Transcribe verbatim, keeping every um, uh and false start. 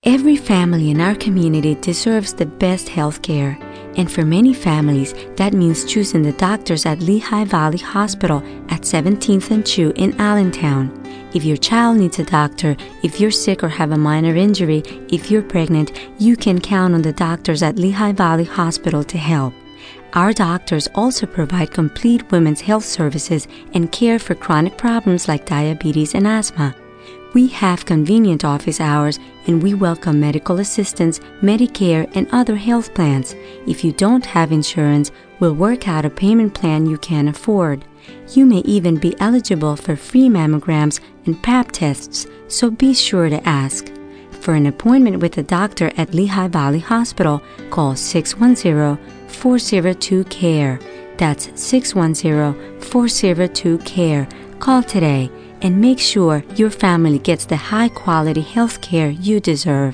Every family in our community deserves the best health care, and for many families, that means choosing the doctors at Lehigh Valley Hospital at seventeenth and Chew in Allentown. If your child needs a doctor, if you're sick or have a minor injury, if you're pregnant, you can count on the doctors at Lehigh Valley Hospital to help. Our doctors also provide complete women's health services and care for chronic problems like diabetes and asthma. We have convenient office hours, and we welcome medical assistance, Medicare, and other health plans. If you don't have insurance, we'll work out a payment plan you can afford. You may even be eligible for free mammograms and pap tests, so be sure to ask. For an appointment with a doctor at Lehigh Valley Hospital, call six one zero, four zero two, C A R E. That's six one zero, four zero two, C A R E. Call today and make sure your family gets the high-quality health care you deserve.